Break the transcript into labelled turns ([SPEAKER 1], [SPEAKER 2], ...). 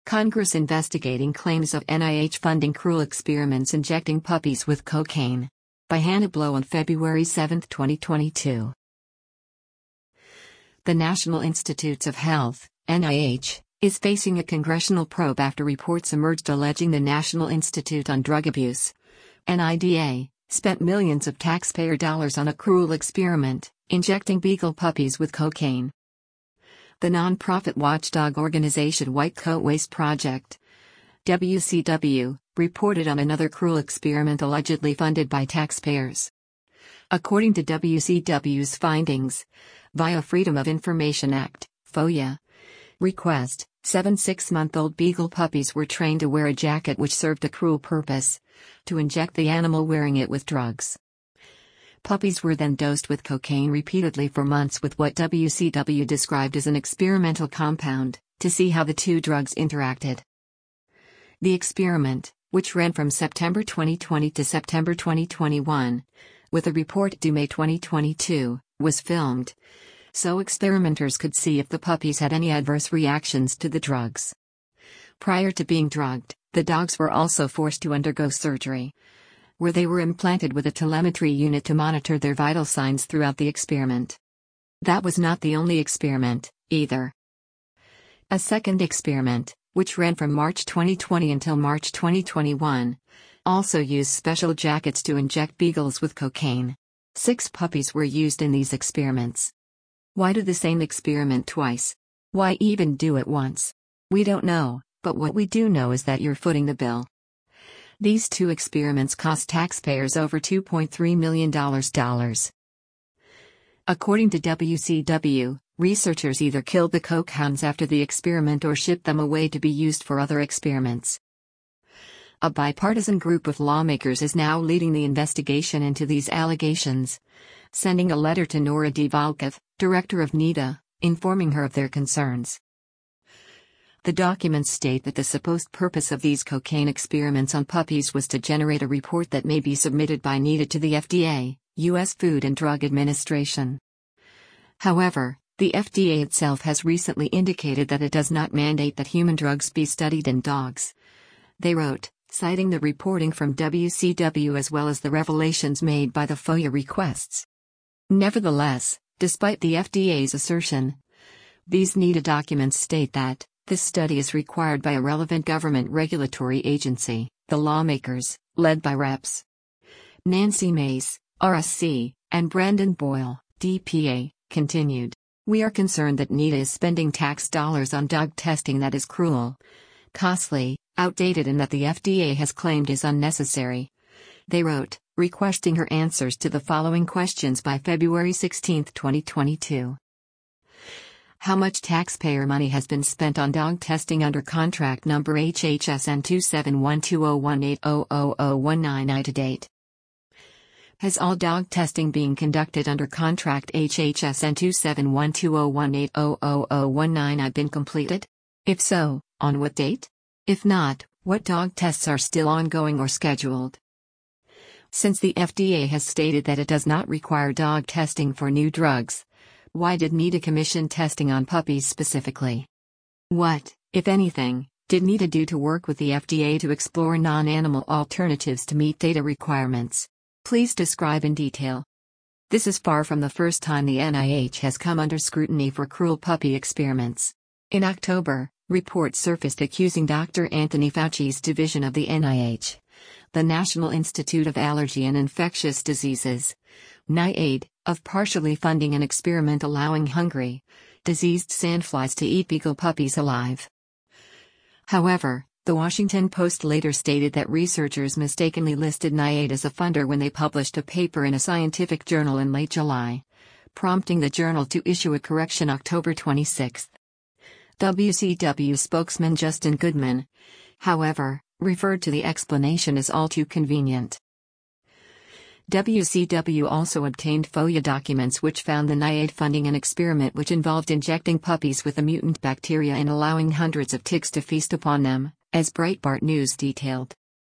[SPEAKER 1] Congress investigating claims of NIH funding cruel experiments injecting puppies with cocaine. By Hannah Blow on February 7, 2022. The National Institutes of Health, NIH, is facing a congressional probe after reports emerged alleging the National Institute on Drug Abuse, NIDA, spent millions of taxpayer dollars on a cruel experiment, injecting beagle puppies with cocaine. The nonprofit watchdog organization White Coat Waste Project, WCW, reported on another cruel experiment allegedly funded by taxpayers. According to WCW's findings, via Freedom of Information Act, FOIA, request, 7 6-month-old beagle puppies were trained to wear a jacket which served a cruel purpose: to inject the animal wearing it with drugs. Puppies were then dosed with cocaine repeatedly for months with what WCW described as an experimental compound, to see how the two drugs interacted. The experiment, which ran from September 2020 to September 2021, with a report due May 2022, was filmed, so experimenters could see if the puppies had any adverse reactions to the drugs. Prior to being drugged, the dogs were also forced to undergo surgery, where they were implanted with a telemetry unit to monitor their vital signs throughout the experiment. That was not the only experiment, either. A second experiment, which ran from March 2020 until March 2021, also used special jackets to inject beagles with cocaine. 6 puppies were used in these experiments. Why do the same experiment twice? Why even do it once? We don't know, but what we do know is that you're footing the bill. These 2 experiments cost taxpayers over $2.3 million. According to WCW, researchers either killed the coke hounds after the experiment or shipped them away to be used for other experiments. A bipartisan group of lawmakers is now leading the investigation into these allegations, sending a letter to Nora D. Volkov, director of NIDA, informing her of their concerns. The documents state that the supposed purpose of these cocaine experiments on puppies was to generate a report that may be submitted by NIDA to the FDA, U.S. Food and Drug Administration. However, the FDA itself has recently indicated that it does not mandate that human drugs be studied in dogs. They wrote, citing the reporting from WCW as well as the revelations made by the FOIA requests. Nevertheless, despite the FDA's assertion, these NIDA documents state that this study is required by a relevant government regulatory agency. The lawmakers, led by Reps. Nancy Mace, RSC, and Brendan Boyle, DPA, continued. We are concerned that NIDA is spending tax dollars on dog testing that is cruel, costly, outdated, and that the FDA has claimed is unnecessary. They wrote, requesting her answers to the following questions by February 16, 2022. How much taxpayer money has been spent on dog testing under contract number HHSN 2712018000019I to date? Has all dog testing being conducted under contract HHSN 2712018000019I been completed? If so, on what date? If not, what dog tests are still ongoing or scheduled? Since the FDA has stated that it does not require dog testing for new drugs, why did NIDA commission testing on puppies specifically? What, if anything, did NIDA do to work with the FDA to explore non-animal alternatives to meet data requirements? Please describe in detail. This is far from the first time the NIH has come under scrutiny for cruel puppy experiments. In October, reports surfaced accusing Dr. Anthony Fauci's division of the NIH, the National Institute of Allergy and Infectious Diseases, NIAID, of partially funding an experiment allowing hungry, diseased sandflies to eat beagle puppies alive. However, the Washington Post later stated that researchers mistakenly listed NIAID as a funder when they published a paper in a scientific journal in late July, prompting the journal to issue a correction October 26. WCW spokesman Justin Goodman, however, referred to the explanation as all too convenient. WCW also obtained FOIA documents which found the NIAID funding an experiment which involved injecting puppies with a mutant bacteria and allowing hundreds of ticks to feast upon them, as Breitbart News detailed.